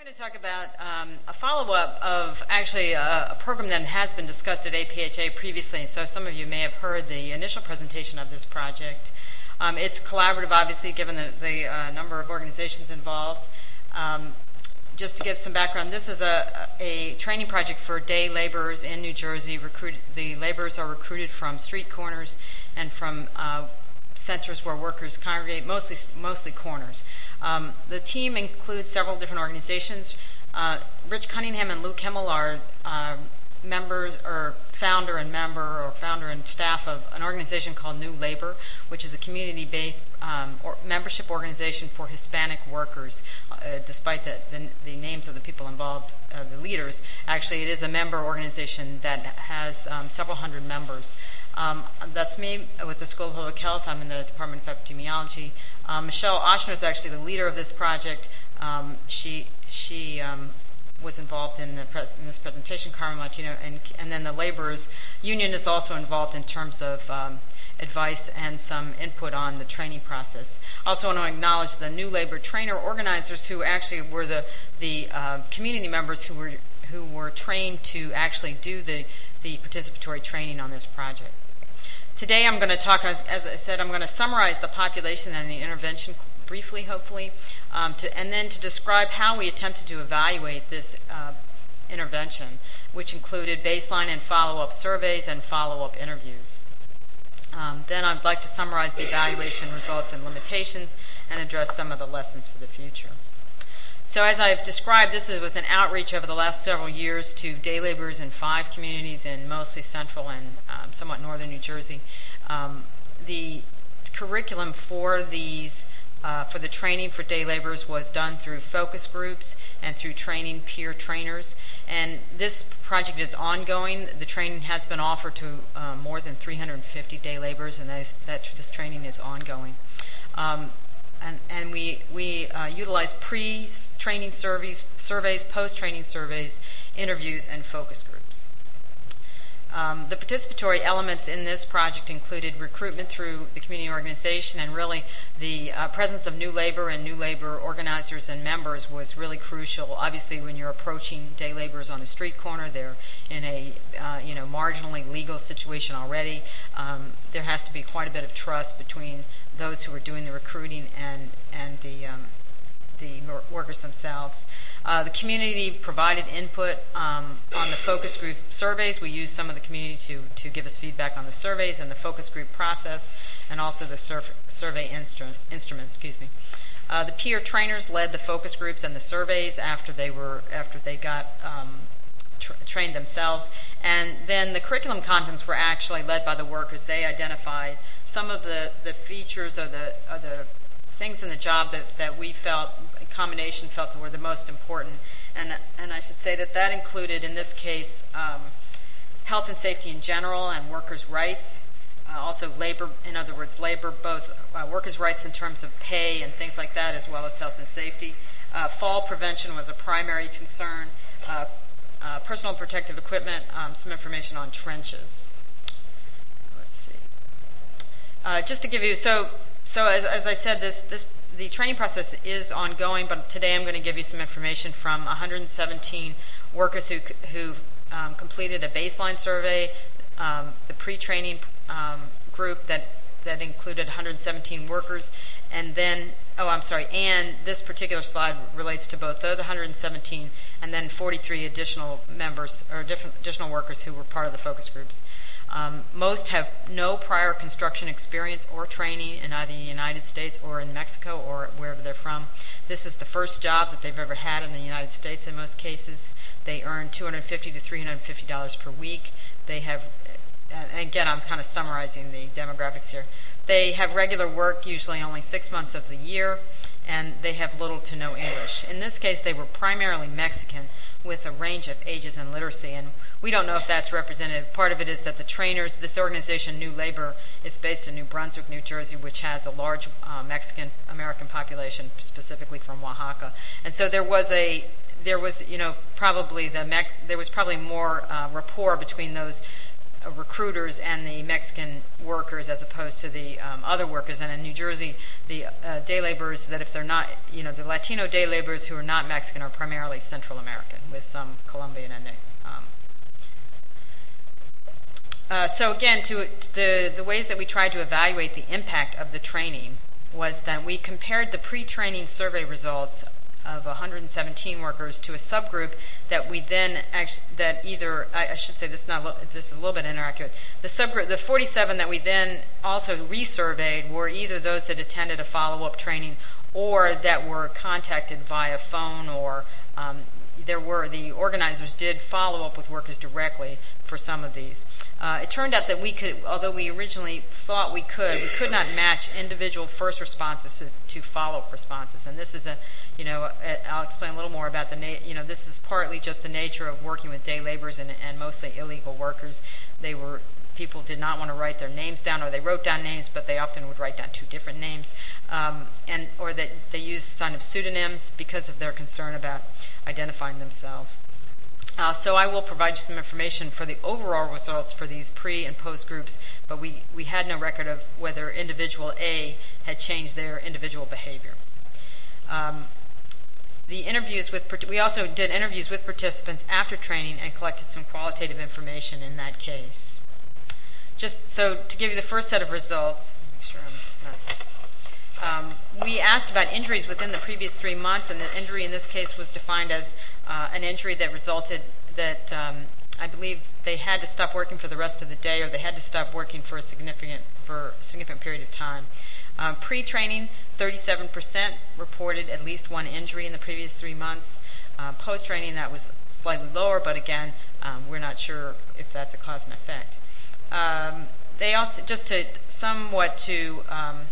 going to talk about a follow-up of actually a program that has been discussed at APHA previously. So some of you may have heard the initial presentation of this project. It's collaborative, obviously, given the number of organizations involved. Just to give some background, this is a training project for day laborers in New Jersey. The laborers are recruited from street corners and from centers where workers congregate, mostly corners. The team includes several different organizations. Rich Cunningham and Luke Himmel are members, or founder and staff of an organization called New Labor, which is a community-based membership organization for Hispanic workers. Despite the names of the people involved, the leaders, actually it is a member organization that has several hundred members. That's me with the School of Public Health. I'm in the Department of Epidemiology. Michelle Ochsner is actually the leader of this project. She was involved in this presentation, Carmen Martino, and then the laborers union is also involved in terms of advice and some input on the training process. I also want to acknowledge the New Labor trainer organizers, who actually were the community members who were trained to actually do the participatory training on this project. Today I'm going to talk, as I said, I'm going to summarize the population and the intervention briefly, hopefully, and then to describe how we attempted to evaluate this intervention, which included baseline and follow-up surveys and follow-up interviews. Then I'd like to summarize the evaluation results and limitations and address some of the lessons for the future. So as I've described, this was an outreach over the last several years to day laborers in 5 communities in mostly central and somewhat northern New Jersey. The curriculum for the training for day laborers was done through focus groups and through training peer trainers. And this project is ongoing. The training has been offered to more than 350 day laborers, and this training is ongoing. And we utilize pre-training surveys, post-training surveys, interviews, and focus groups. The participatory elements in this project included recruitment through the community organization, and really the presence of New Labor and New Labor organizers and members was really crucial. Obviously, when you're approaching day laborers on a street corner, they're in a marginally legal situation already. There has to be quite a bit of trust between those who are doing the recruiting and the workers themselves. The community provided input on the focus group surveys. We used some of the community to give us feedback on the surveys and the focus group process, and also the survey instruments. The peer trainers led the focus groups and the surveys after they got trained themselves, and then the curriculum contents were actually led by the workers. They identified some of the features of the things in the job that we felt, in combination, felt were the most important. And I should say that included, in this case, health and safety in general and workers' rights. Also labor, in other words, both workers' rights in terms of pay and things like that, as well as health and safety. Fall prevention was a primary concern. Personal protective equipment, some information on trenches. Let's see. Just to give you, so as I said, the training process is ongoing, but today I'm going to give you some information from 117 workers who completed a baseline survey, the pre-training group that included 117 workers, and then, and this particular slide relates to both those 117 and then 43 additional members, or additional workers who were part of the focus groups. Most have no prior construction experience or training in either the United States or in Mexico or wherever they're from. This is the first job that they've ever had in the United States in most cases. They earn $250 to $350 per week. They have, and again, I'm kind of summarizing the demographics here. They have regular work, usually only 6 months of the year, and they have little to no English. In this case, they were primarily Mexican, with a range of ages and literacy, and we don't know if that's representative. Part of it is that the trainers, this organization, New Labor, is based in New Brunswick, New Jersey, which has a large Mexican-American population, specifically from Oaxaca. And so there was probably more rapport between those recruiters and the Mexican workers as opposed to the other workers. And in New Jersey, the day laborers that if they're not, the Latino day laborers who are not Mexican are primarily Central American with some Colombian and so again, to the ways that we tried to evaluate the impact of the training was that we compared the pre-training survey results of 117 workers to a subgroup that we then I should say this is a little bit inaccurate. The subgroup, the 47 that we then also resurveyed were either those that attended a follow-up training or that were contacted via phone or the organizers did follow up with workers directly for some of these. It turned out that we could, although we originally thought we could not match individual first responses to follow-up responses. And this is I'll explain a little more about this is partly just the nature of working with day laborers and mostly illegal workers. People did not want to write their names down, or they wrote down names, but they often would write down two different names, or that they used kind of pseudonyms because of their concern about identifying themselves. So I will provide you some information for the overall results for these pre and post groups, but we had no record of whether individual A had changed their individual behavior. We also did interviews with participants after training and collected some qualitative information in that case. Just so to give you the first set of results, make sure I'm not. We asked about injuries within the previous 3 months, and the injury in this case was defined as an injury that resulted that I believe they had to stop working for the rest of the day, or they had to stop working for a significant period of time. Pre-training, 37% reported at least one injury in the previous 3 months. Post-training, that was slightly lower, but again, we're not sure if that's a cause and effect. They also, just to somewhat to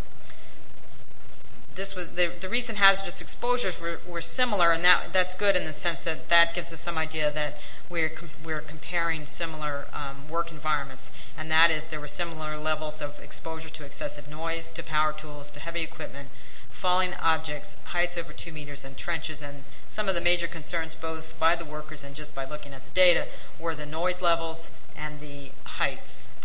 this was the recent hazardous exposures were similar, and that's good in the sense that gives us some idea that we're comparing similar work environments, and that is there were similar levels of exposure to excessive noise, to power tools, to heavy equipment, falling objects, heights over 2 meters, and trenches. And some of the major concerns, both by the workers and just by looking at the data, were the noise levels and the heights.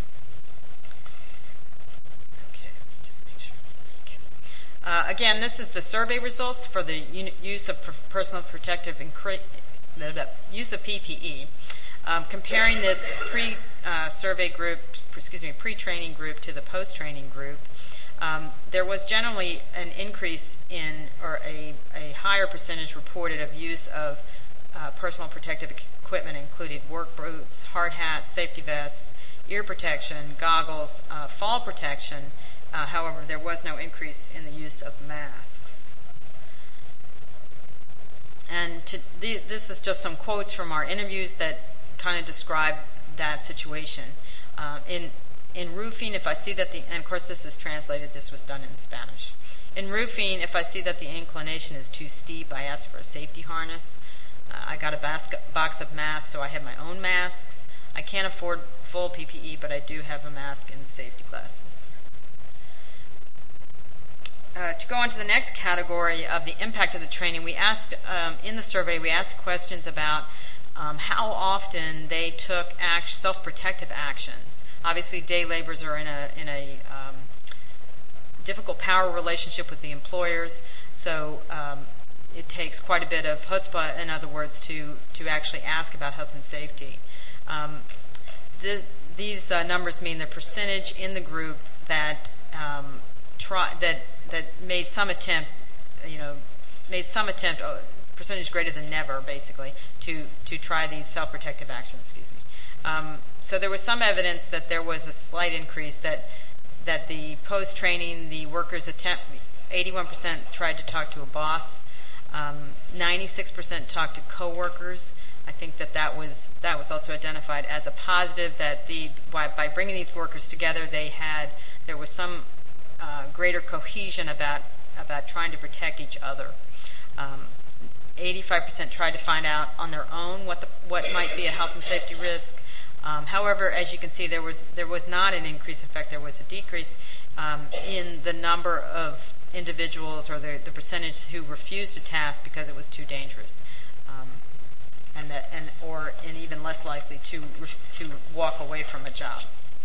Again, this is the survey results for the use of personal protective use of PPE. Comparing this pre-training group to the post-training group, there was generally an increase in, or a higher percentage reported of use of personal protective equipment, including work boots, hard hats, safety vests, ear protection, goggles, fall protection. However, there was no increase in the use of masks. And this is just some quotes from our interviews that kind of describe that situation. In roofing, if I see that and of course this is translated, this was done in Spanish. In roofing, if I see that the inclination is too steep, I ask for a safety harness. I got a box of masks, so I have my own masks. I can't afford full PPE, but I do have a mask and safety glasses. To go on to the next category of the impact of the training, we asked in the survey, we asked questions about how often they took self-protective actions. Obviously, day laborers are in a difficult power relationship with the employers, so it takes quite a bit of chutzpah, in other words, to actually ask about health and safety. These numbers mean the percentage in the group that made some attempt, percentage greater than never, basically, to try these self-protective actions. So there was some evidence that there was a slight increase, that the post-training, the workers 81% tried to talk to a boss, 96% talked to coworkers. I think that was also identified as a positive, that by bringing these workers together, there was some greater cohesion about trying to protect each other. 85% tried to find out on their own what might be a health and safety risk. However, as you can see, there was not an increase. In fact, there was a decrease in the number of individuals, or the percentage who refused a task because it was too dangerous. And and even less likely to walk away from a job.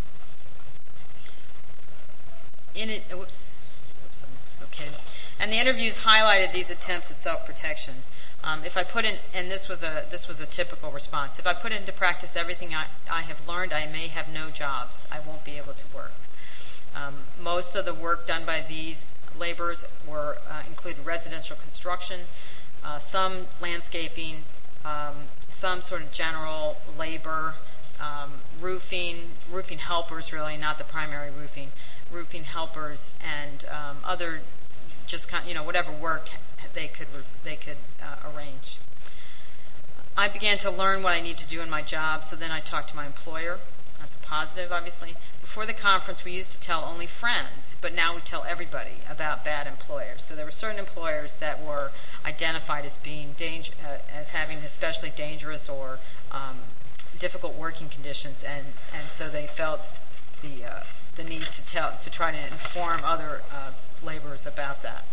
Okay. And the interviews highlighted these attempts at self-protection. If I put in, and this was a typical response. If I put into practice everything I have learned, I may have no jobs. I won't be able to work. Most of the work done by these laborers included residential construction, some landscaping, some sort of general labor, roofing helpers, really, not the primary roofing helpers, and other just whatever work they could arrange. I began to learn what I need to do in my job, so then I talked to my employer. That's a positive, obviously. Before the conference, we used to tell only friends, but now we tell everybody about bad employers. So there were certain employers that were identified as being as having especially dangerous or difficult working conditions, and so they felt the need to try to inform other laborers about that.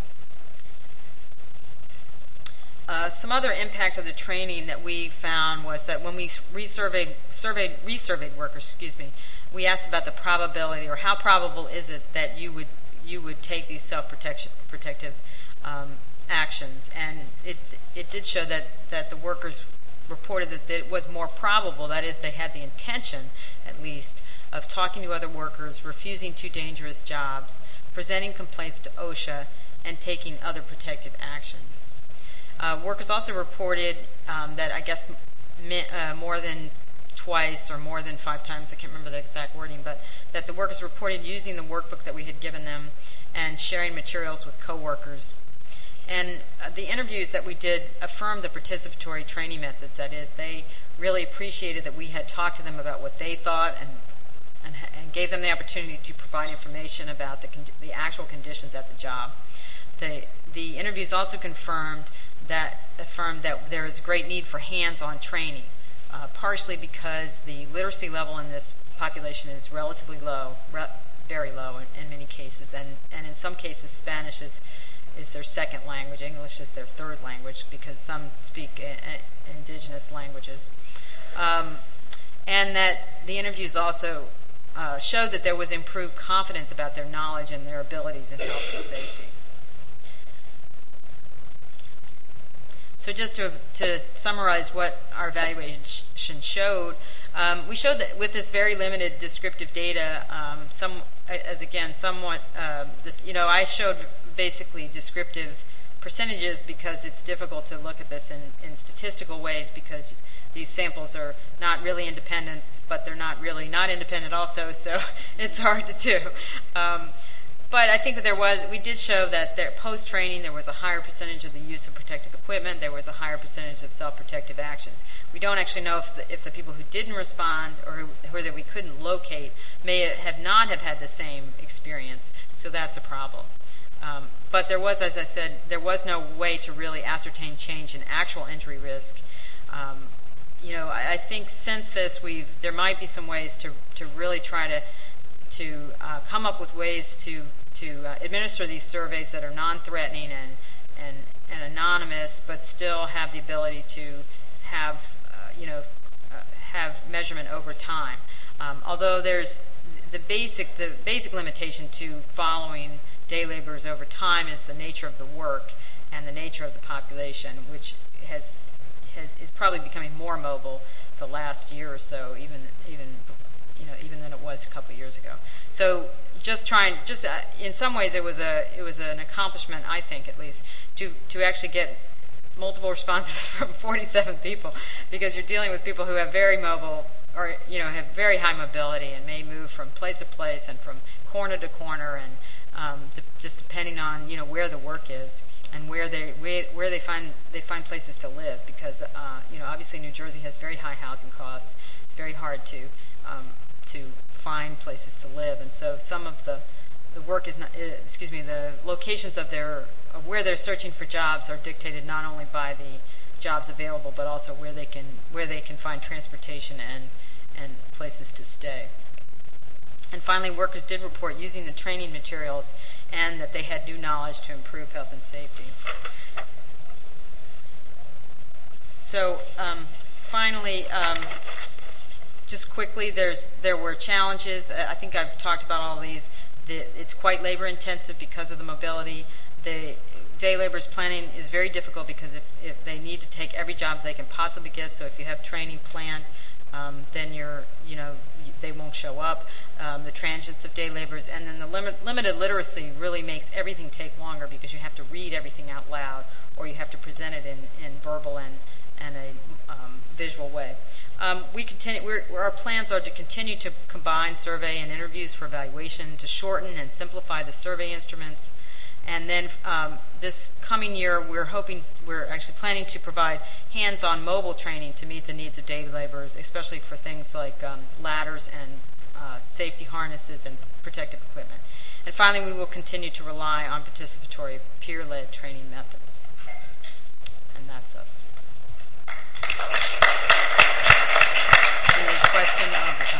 Some other impact of the training that we found was that when we resurveyed workers, we asked about the probability, or how probable is it that you would take these self-protective actions, and it did show that the workers reported that it was more probable, that is, they had the intention, at least, of talking to other workers, refusing too dangerous jobs, presenting complaints to OSHA, and taking other protective actions. Workers also reported that, I guess, more than twice or more than 5 times, I can't remember the exact wording, but that the workers reported using the workbook that we had given them and sharing materials with coworkers. And the interviews that we did affirmed the participatory training methods. That is, they really appreciated that we had talked to them about what they thought and gave them the opportunity to provide information about the actual conditions at the job. The interviews also affirmed that there is a great need for hands-on training, partially because the literacy level in this population is relatively low, very low in many cases, and in some cases Spanish is their second language, English is their third language, because some speak indigenous languages. And that the interviews also showed that there was improved confidence about their knowledge and their abilities in health and safety. So just to summarize what our evaluation showed, we showed that with this very limited descriptive data, I showed basically descriptive percentages because it's difficult to look at this in statistical ways, because these samples are not really independent, but they're not really not independent also, so it's hard to do. But I think that we did show that post-training there was a higher percentage of the use of protective equipment, there was a higher percentage of self-protective actions. We don't actually know if the people who didn't respond or who that we couldn't locate may not have had the same experience, so that's a problem. But there was, as I said, there was no way to really ascertain change in actual injury risk. I think since this, there might be some ways to really try to come up with ways to administer these surveys that are non-threatening and anonymous, but still have the ability to have measurement over time. Although there's the basic limitation to following day laborers over time is the nature of the work and the nature of the population, which is probably becoming more mobile the last year or so, even than it was a couple of years ago. So in some ways it was an accomplishment, I think at least, to actually get multiple responses from 47 people, because you're dealing with people who have very mobile or have very high mobility and may move from place to place and from corner to corner, and just depending on where the work is and where they find places to live, because obviously New Jersey has very high housing costs. It's very hard to find places to live, and so some of the work is not, the locations of where they're searching for jobs are dictated not only by the jobs available, but also where they can find transportation and places to stay. And finally, workers did report using the training materials and that they had new knowledge to improve health and safety. So finally, just quickly, there were challenges. I think I've talked about all these. It's quite labor intensive because of the mobility. The day laborers planning is very difficult because if they need to take every job they can possibly get, so if you have training planned, then they won't show up. The transients of day laborers, and then the limited literacy really makes everything take longer because you have to read everything out loud, or you have to present it in verbal and a visual way. Our plans are to continue to combine survey and interviews for evaluation, to shorten and simplify the survey instruments. And then this coming year, we're actually planning to provide hands-on mobile training to meet the needs of day laborers, especially for things like ladders and safety harnesses and protective equipment. And finally, we will continue to rely on participatory peer-led training methods. And that's us. Any question?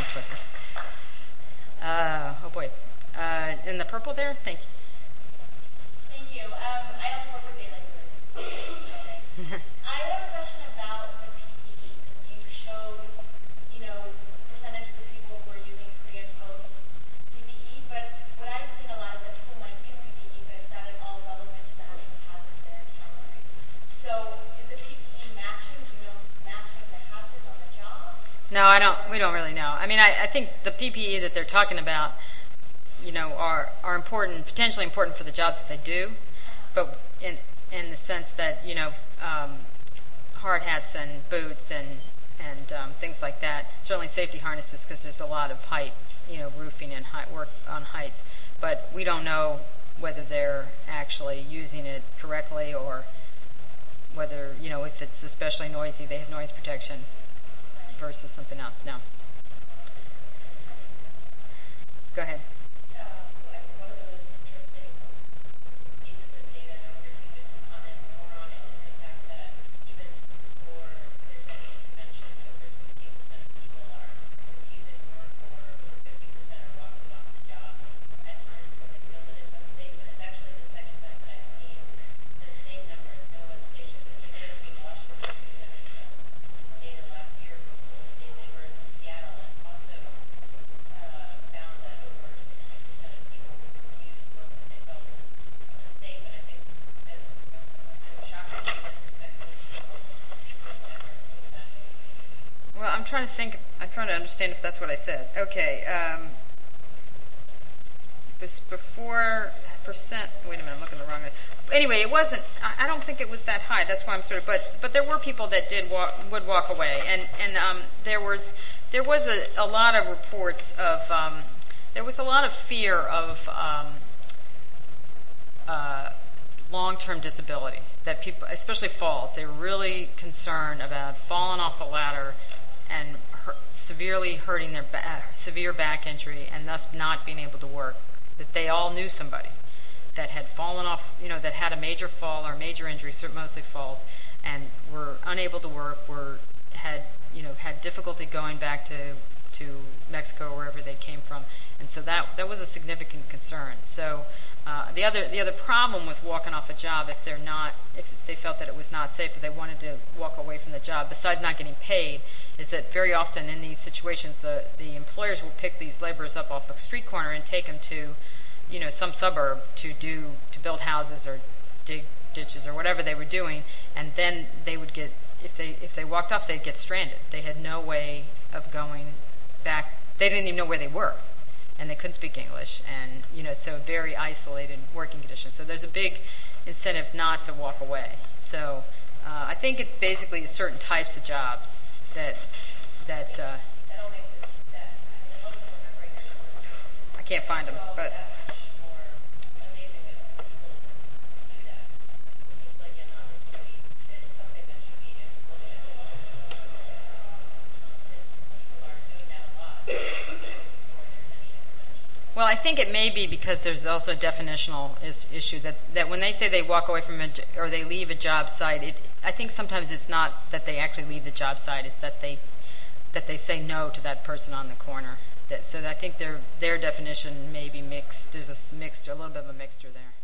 Oh boy. In the purple there? Thank you. Thank you. I also work with day laborers. I have a question about the PPE, because you showed, percentages of people who are using pre and post PPE, but what I've seen a lot is that people might use PPE, but it's not at all relevant to the actual hazards they're encountering. So is the PPE matching the hazards on the job? No, we don't really know. I mean, I think the PPE that they're talking about, are important, potentially important for the jobs that they do, but in the sense that hard hats and boots and things like that. Certainly safety harnesses, because there's a lot of height, roofing and work on heights. But we don't know whether they're actually using it correctly, or whether if it's especially noisy, they have noise protection versus something else. No. Go ahead. One of the most interesting pieces of data, I wonder if you could comment more on it, is the fact that even before there's any intervention, over 60% of people are refusing work, or over 50% are walking off the job at times when they feel that it's unsafe. And it's actually the second time that I've seen the same number at NOAA stations. It's even seen Washington presented some data last year from day laborers in Seattle, and also found that over 60% of people refused work when they felt it was unsafe. And I think that I'm shocked that you didn't expect most people to be generous with that. Well, I'm trying to understand if that's what I said. Okay. Before percent. Wait a minute, I'm looking the wrong way. Anyway, it wasn't. I don't think it was that high. That's why I'm sort of. But there were people that would walk away, and there was a lot of reports of. There was a lot of fear of long-term disability, that people, especially falls, they were really concerned about falling off the ladder and severely hurting their severe back injury, and thus not being able to work. That they all knew somebody that had fallen off, that had a major fall or major injury, mostly falls, and were unable to work, had difficulty going back to Mexico or wherever they came from, and so that was a significant concern. So the other problem with walking off a job, if they felt that it was not safe, if they wanted to walk away from the job, besides not getting paid, is that very often in these situations the employers will pick these laborers up off a street corner and take them to some suburb to build houses or dig ditches or whatever they were doing, and then they would get, if they walked off, they'd get stranded. They had no way of going back. They didn't even know where they were, and they couldn't speak English, and so very isolated working conditions. So there's a big incentive not to walk away. So I think it's basically certain types of jobs that That only that I wasn't remembering the numbers. I can't find them, but. That much more amazing that people do that. It seems like an opportunity. It's something that should be exploited. People are doing that a lot before there's any intervention. Well, I think it may be because there's also a definitional issue that when they say they walk away from or they leave a job site, I think sometimes it's not that they actually leave the job site; it's that they say no to that person on the corner. So I think their definition may be mixed. There's a little bit of a mixture there.